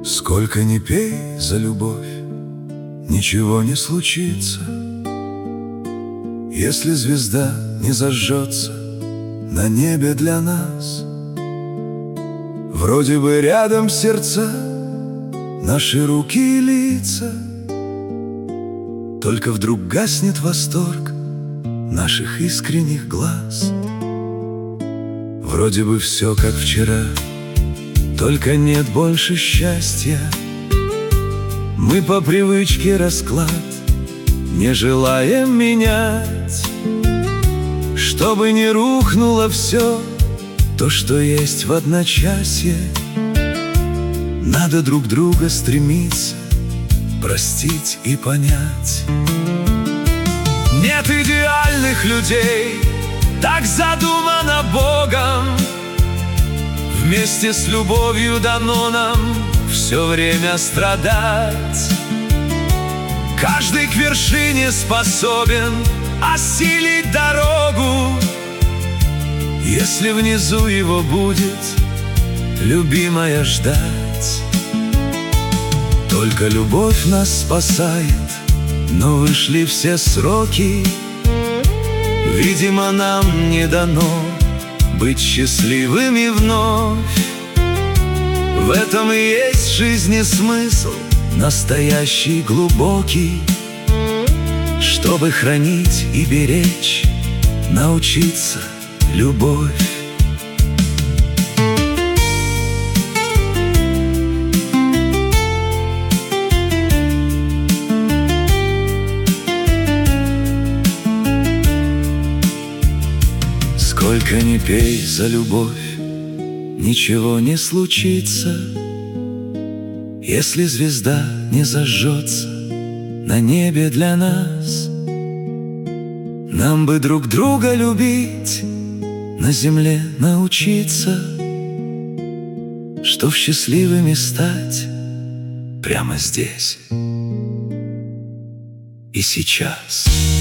Сколько ни пей за любовь, ничего не случится, если звезда не зажжется на небе для нас. Вроде бы рядом сердца, наши руки и лица, только вдруг гаснет восторг наших искренних глаз. Вроде бы все как вчера, только нет больше счастья. Мы по привычке расклад не желаем менять, чтобы не рухнуло все то, что есть в одночасье. Надо друг друга стремиться простить и понять. Нет идеальных людей, так задумано Богом. Вместе с любовью дано нам все время страдать. Каждый к вершине способен осилить дорогу, если внизу его будет любимая ждать. Только любовь нас спасает, но вышли все сроки. Видимо, нам не дано быть счастливыми вновь. В этом и есть жизни смысл, настоящий, глубокий. Чтобы хранить и беречь, научиться любовь. Сколько ни пей за любовь, ничего не случится, если звезда не зажжется на небе для нас. Нам бы друг друга любить, на земле научиться, чтоб счастливыми стать прямо здесь и сейчас.